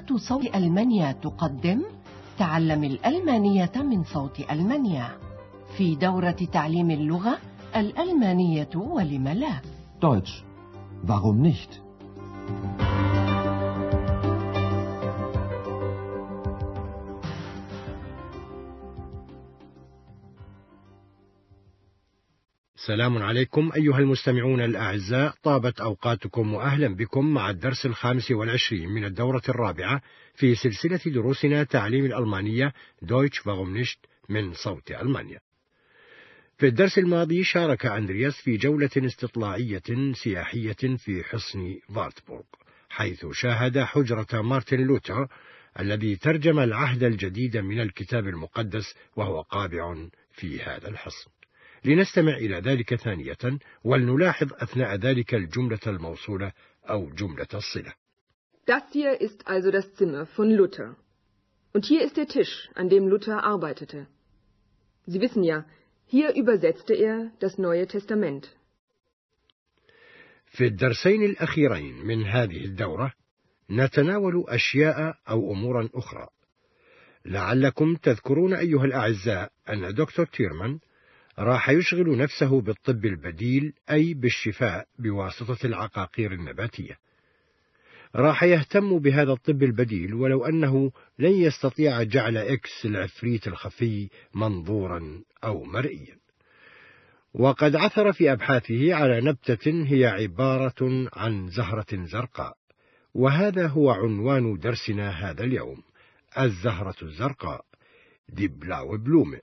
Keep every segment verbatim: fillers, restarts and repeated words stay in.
إذاعة صوت ألمانيا تقدم تعلم الألمانية من صوت ألمانيا في دورة تعليم اللغة الألمانية ولم لا. Deutsch. Warum nicht? سلام عليكم أيها المستمعون الأعزاء، طابت أوقاتكم وأهلا بكم مع الدرس الخامس والعشرين من الدورة الرابعة في سلسلة دروسنا تعليم الألمانية Deutsch warum nicht من صوت ألمانيا. في الدرس الماضي شارك أندرياس في جولة استطلاعية سياحية في حصن فارتبورغ، حيث شاهد حجرة مارتن لوثر الذي ترجم العهد الجديد من الكتاب المقدس وهو قابع في هذا الحصن. لنستمع إلى ذلك ثانية ولنلاحظ أثناء ذلك الجملة الموصولة أو جملة الصلة. Das hier ist also das Zimmer von Luther. Und hier ist der Tisch, an dem Luther arbeitete. Sie wissen ja, hier übersetzte er das Neue Testament. في الدرسين الأخيرين من هذه الدورة نتناول أشياء أو أمورا أخرى. لعلكم تذكرون أيها الأعزاء أن دكتور تيرمان راح يشغل نفسه بالطب البديل، أي بالشفاء بواسطة العقاقير النباتية. راح يهتم بهذا الطب البديل ولو أنه لن يستطيع جعل إكس العفريت الخفي منظورا أو مرئيا. وقد عثر في أبحاثه على نبتة هي عبارة عن زهرة زرقاء، وهذا هو عنوان درسنا هذا اليوم: الزهرة الزرقاء، دي بلاو بلومه.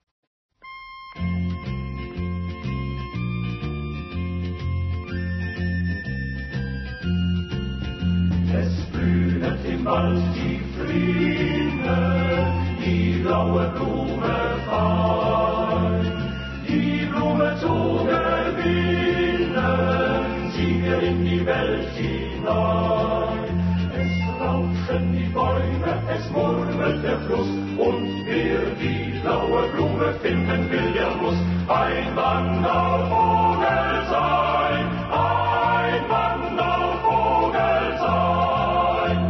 Es blühet im Wald die Fliene, die blaue Blume fein. Die Blume zu gewinnen, ziehen wir in die Welt hinein. Es rauschen die Bäume, es murmelt der Fluss, und wer die blaue Blume finden will, der muss ein Wandervogel sein, ein Wandervogel sein.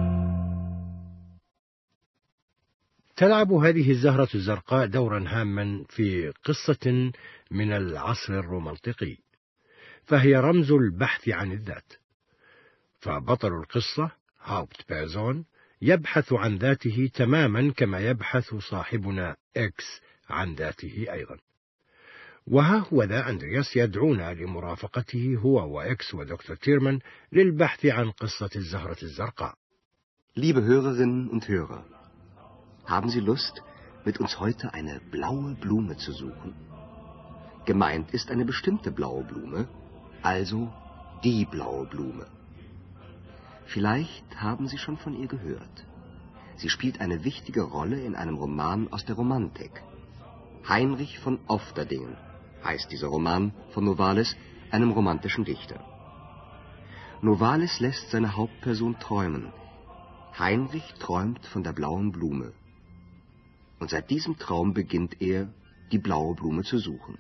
تلعب هذه الزهرة الزرقاء دورا هاما في قصة من العصر الرومانطيقي، فهي رمز البحث عن الذات. فبطل القصة هاوبت بيرسون يبحث عن ذاته تماما كما يبحث صاحبنا إكس عن ذاته أيضا. وها هو ذا أندرياس يدعونا لمرافقته هو وإكس ودكتور تيرمان للبحث عن قصة الزهرة الزرقاء. Liebe Hörerinnen und Hörer, haben Sie Lust, mit uns heute eine blaue Blume zu suchen? Gemeint ist eine bestimmte blaue Blume, also die blaue Blume. Vielleicht haben Sie schon von ihr gehört. Sie spielt eine wichtige Rolle in einem Roman aus der Romantik. Heinrich von Ofterdingen heißt dieser Roman von Novalis, einem romantischen Dichter. Novalis lässt seine Hauptperson träumen. Heinrich träumt von der blauen Blume. Und seit diesem Traum beginnt er, die blaue Blume zu suchen.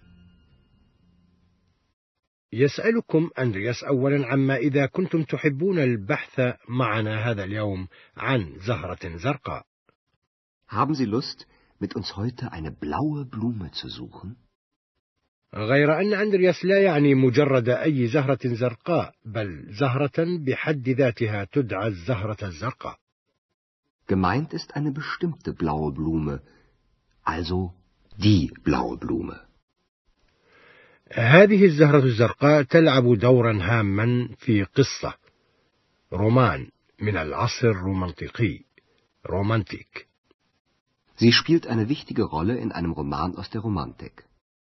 يسألكم أندرياس أولا عما إذا كنتم تحبون البحث معنا هذا اليوم عن زهرة زرقاء. Haben Sie Lust, mit uns heute eine blaue Blume zu suchen? غير أن أندرياس لا يعني مجرد أي زهرة زرقاء، بل زهرة بحد ذاتها تدعى الزهرة الزرقاء. Gemeint ist eine bestimmte blaue Blume, also die blaue Blume. هذه الزهرة الزرقاء تلعب دورا هاما في قصة رومان من العصر الرومانطيقي رومانتيك. Sie spielt eine wichtige Rolle in einem Roman aus der Romantik.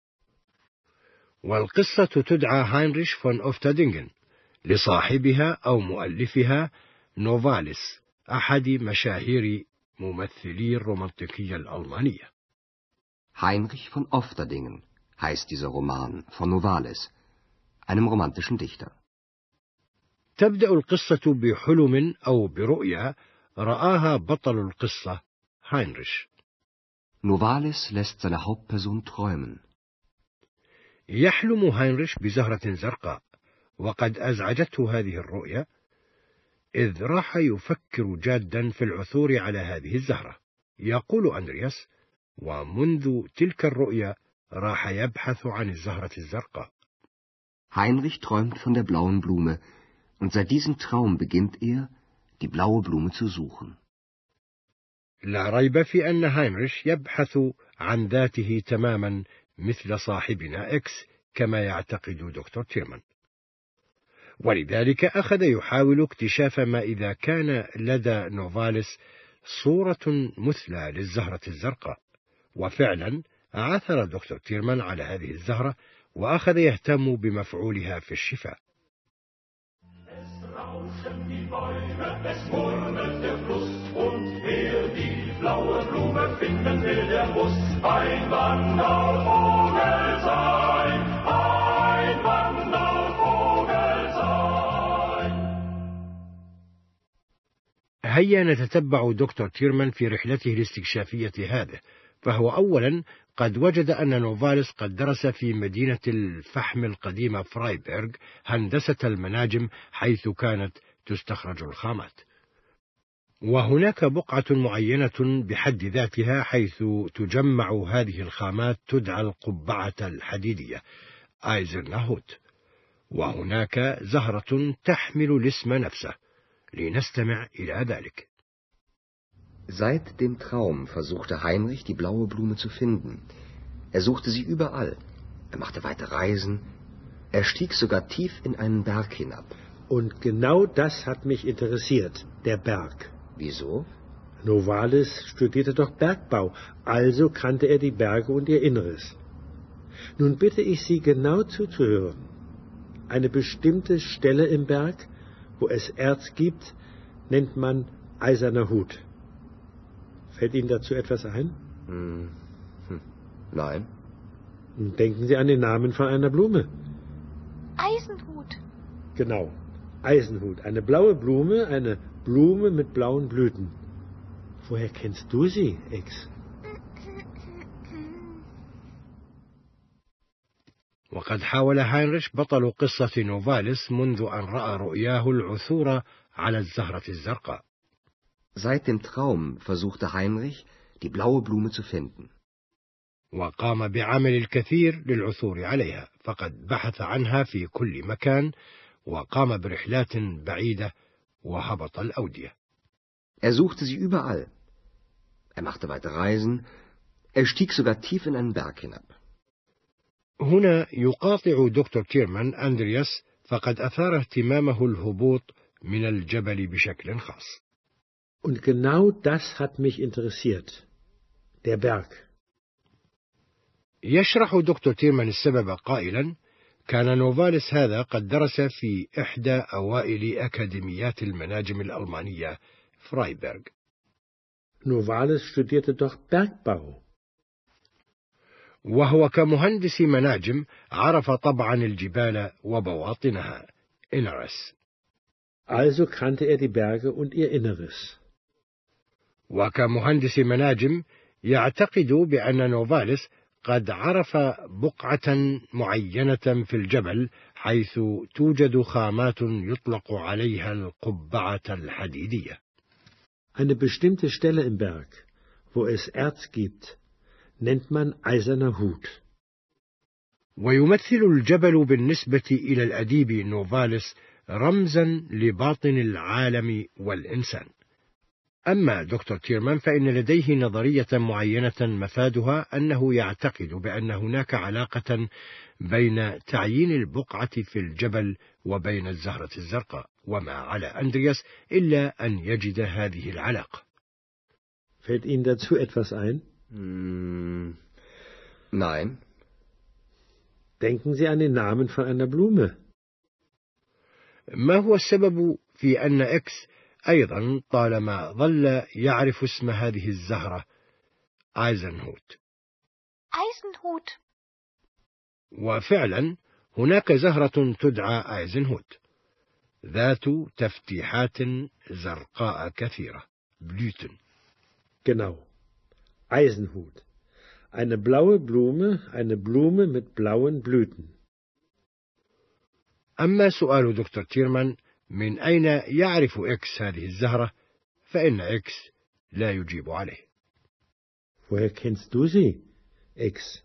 والقصة تدعى هاينريش فون أوفتادينغن لصاحبها أو مؤلفها نوفاليس، أحد مشاهير ممثلي الرومانتيكية الألمانية. Heinrich von Ofterdingen heißt dieser Roman von Novalis, einem romantischen Dichter. تبدأ القصة بحلم أو برؤيا رآها بطل القصة هاينريش. Novalis lässt seine Hauptperson träumen. يحلم هاينريش بزهرة زرقاء، وقد أزعجته هذه الرؤيا إذ راح يفكر جادا في العثور على هذه الزهرة. يقول أندرياس: ومنذ تلك الرؤيا راح يبحث عن الزهرة الزرقاء. Heinrich träumt von der blauen Blume, und seit diesem Traum beginnt er, die blaue Blume zu suchen. لا ريب في أن هاينريش يبحث عن ذاته تماما مثل صاحبنا إكس كما يعتقد دكتور تيرمان، ولذلك أخذ يحاول اكتشاف ما إذا كان لدى نوفاليس صورة مثلى للزهرة الزرقاء. وفعلا عثر دكتور تيرمان على هذه الزهرة وأخذ يهتم بمفعولها في الشفاء. هيا نتتبع دكتور تيرمان في رحلته الاستكشافية هذه. فهو أولا قد وجد أن نوفاليس قد درس في مدينة الفحم القديمة فرايبرغ هندسة المناجم، حيث كانت تستخرج الخامات. وهناك بقعة معينة بحد ذاتها حيث تجمع هذه الخامات تدعى القبعة الحديدية آيزنهوت، وهناك زهرة تحمل الاسم نفسه. لنستمع إلى ذلك. Seit dem Traum versuchte Heinrich, die blaue Blume zu finden. Er suchte sie überall. Er machte weite Reisen. Er stieg sogar tief in einen Berg hinab. Und genau das hat mich interessiert, der Berg. Wieso? Novalis studierte doch Bergbau, also kannte er die Berge und ihr Inneres. Nun bitte ich Sie genau zuzuhören. Eine bestimmte Stelle im Berg, wo es Erz gibt, nennt man Eiserner Hut. Fällt Ihnen dazu etwas ein? Hm. Hm. Nein. Denken Sie an den Namen von einer Blume. Eisenhut. Genau, Eisenhut. Eine blaue Blume, eine Blume mit blauen Blüten. Woher kennst du sie, Ex? وقد حاول هاينريش بطل قصة نوفاليس منذ أن رأى رؤياه العثور على الزهرة الزرقاء. Seit dem Traum versuchte Heinrich, die blaue Blume zu finden. وقام بعمل الكثير للعثور عليها، فقد بحث عنها في كل مكان وقام برحلات بعيدة وهبط الأودية. Er suchte sie überall. Er machte weite Reisen. Er stieg sogar tief in einen Berg hinab. هنا يقاطع دكتور تيرمان أندرياس، فقد أثار اهتمامه الهبوط من الجبل بشكل خاص. Und genau das hat mich interessiert. Der Berg. يشرح دكتور تيرمان السبب قائلا: كان نوفاليس هذا قد درس في إحدى أوائل أكاديميات المناجم الألمانية فرايبرغ. Novalis studierte doch Bergbau. وهو كمهندس مناجم عرف طبعا الجبال وبواطنها Inneres. Also kannte er die Berge und ihr Inneres. وكمهندس مناجم يعتقد بأن نوفاليس قد عرف بقعة معينة في الجبل حيث توجد خامات يطلق عليها القبعة الحديدية. Eine bestimmte Stelle im Berg, wo es Erz gibt, nennt man Eiserner Hut. ويمثل الجبل بالنسبة إلى الأديب نوفاليس رمزا لباطن العالم والإنسان. أما دكتور تيرمان فإن لديه نظرية معينة مفادها أنه يعتقد بأن هناك علاقة بين تعيين البقعة في الجبل وبين الزهرة الزرقاء، وما على أندرياس إلا أن يجد هذه العلاقة. Fällt Ihnen dazu etwas ein? Hm. Nein. Denken Sie an den Namen von einer Blume. ما هو السبب في أن إكس أيضا طالما ظل يعرف اسم هذه الزهرة آيزنهوت؟ Eisenhut. وفعلا هناك زهرة تدعى آيزنهوت ذات تفتيحات زرقاء كثيرة Blüten. Genau. Eisenhut. Eine blaue Blume, eine Blume mit blauen Blüten. أما سؤال دكتور تيرمان من أين يعرف إكس هذه الزهرة؟ فإن إكس لا يجيب عليه. Woher kennst du sie, X?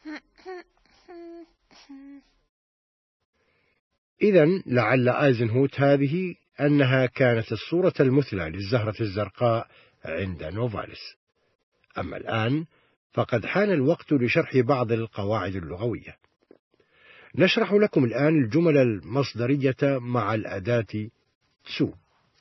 إذن لعل أيزنهوت هذه أنها كانت الصورة المثلى للزهرة الزرقاء عند نوفاليس. أما الآن فقد حان الوقت لشرح بعض القواعد اللغوية. نشرح لكم الآن الجمل المصدرية مع الأداة تسو.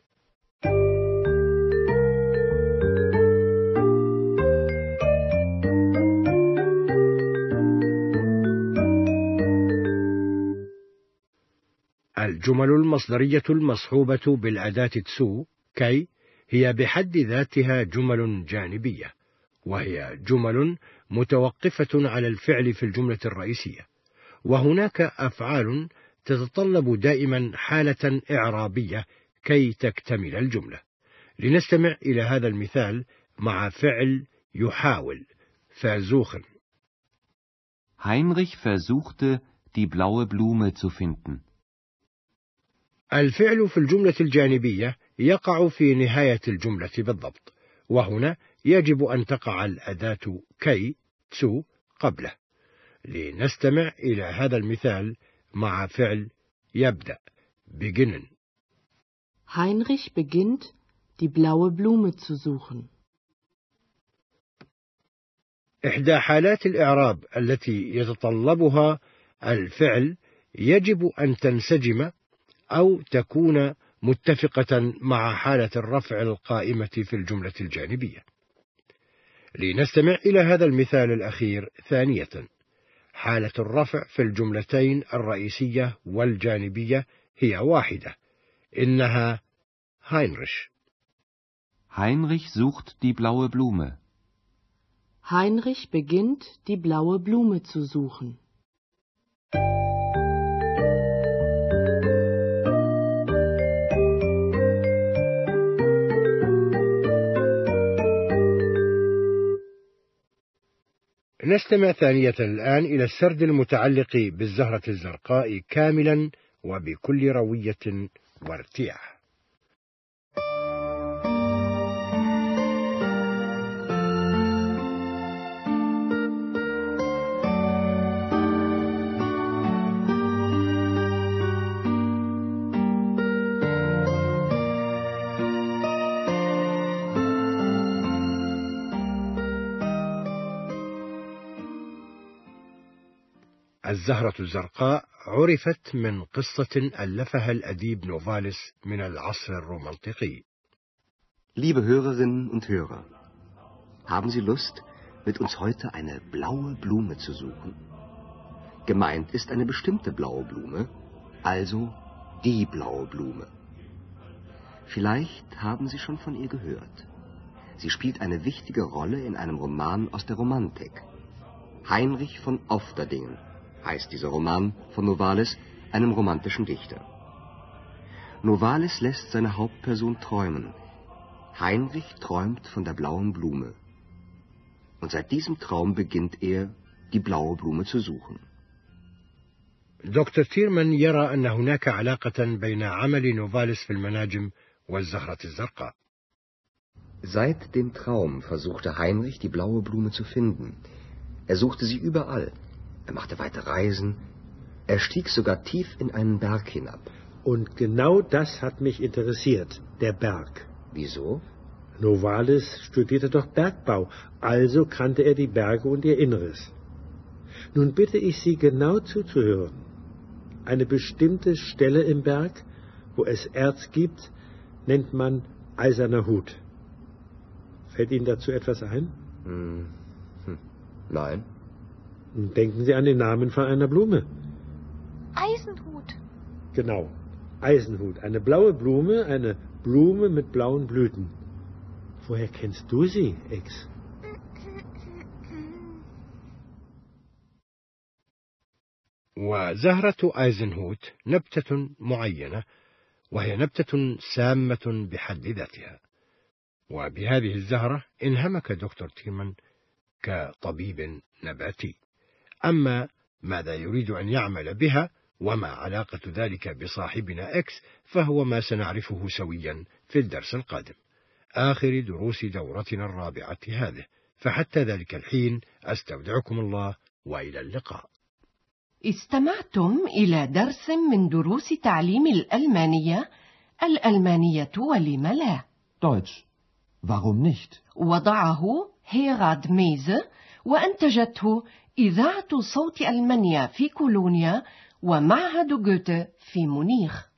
الجمل المصدرية المصحوبة بالأداة تسو كي هي بحد ذاتها جمل جانبية، وهي جمل متوقفة على الفعل في الجملة الرئيسية، وهناك أفعال تتطلب دائما حالة إعرابية كي تكتمل الجملة. لنستمع إلى هذا المثال مع فعل يحاول versuchen. Heinrich versuchte, die blaue Blume zu finden. الفعل في الجملة الجانبية يقع في نهاية الجملة بالضبط، وهنا يجب أن تقع الأداة كي تسو قبله. لنستمع إلى هذا المثال مع فعل يبدأ beginnen. Heinrich beginnt, die blaue Blume zu suchen. إحدى حالات الإعراب التي يتطلبها الفعل يجب أن تنسجم أو تكون متفقة مع حالة الرفع القائمة في الجملة الجانبية. لنستمع إلى هذا المثال الأخير ثانية. حالة الرفع في الجملتين الرئيسية والجانبية هي واحدة، إنها هاينريش. Heinrich sucht die blaue Blume. Heinrich beginnt, die blaue Blume zu suchen. نستمع ثانية الآن إلى السرد المتعلق بالزهرة الزرقاء كاملا وبكل روية وارتياح. الزهرة الزرقاء عرفت من قصة ألفها الأديب نوفاليس من العصر الرومانتيقي. Liebe Hörerinnen und Hörer, haben Sie Lust, mit uns heute eine blaue Blume zu suchen? Gemeint ist eine bestimmte blaue Blume, also die blaue Blume. Vielleicht haben Sie schon von ihr gehört. Sie spielt eine wichtige Rolle in einem Roman aus der Romantik. Heinrich von Ofterdingen heißt dieser Roman von Novalis, einem romantischen Dichter. Novalis lässt seine Hauptperson träumen. Heinrich träumt von der blauen Blume. Und seit diesem Traum beginnt er, die blaue Blume zu suchen. دكتور تيرمان يرى أن هناك علاقة بين عمل نوفاليس في المناجم والزهرة الزرقاء. Seit dem Traum versuchte Heinrich, die blaue Blume zu finden. Er suchte sie überall. Er machte weite Reisen. Er stieg sogar tief in einen Berg hinab. Und genau das hat mich interessiert, der Berg. Wieso? Novalis studierte doch Bergbau, also kannte er die Berge und ihr Inneres. Nun bitte ich Sie, genau zuzuhören. Eine bestimmte Stelle im Berg, wo es Erz gibt, nennt man Eiserner Hut. Fällt Ihnen dazu etwas ein? Hm. Hm. Nein. Denken Sie an den Namen von einer Blume. Eisenhut. Genau, Eisenhut. Eine blaue Blume, eine Blume mit blauen Blüten. Woher kennst du sie, Ex? وزهرة أيزنهوت نبتة معينة، وهي نبتة سامة بحد ذاتها. وبهذه الزهرة انهمك دكتور تيرمان كطبيب نباتي. أما ماذا يريد أن يعمل بها وما علاقة ذلك بصاحبنا إكس فهو ما سنعرفه سويا في الدرس القادم، آخر دروس دورتنا الرابعة هذه. فحتى ذلك الحين أستودعكم الله وإلى اللقاء. استمعتم إلى درس من دروس تعليم الألمانية. الألمانية ولم لا؟ Deutsch. Warum nicht? وضعه هيراد ميزه، وأنتجته إذاعة صوت ألمانيا في كولونيا ومعهد جوته في مونيخ.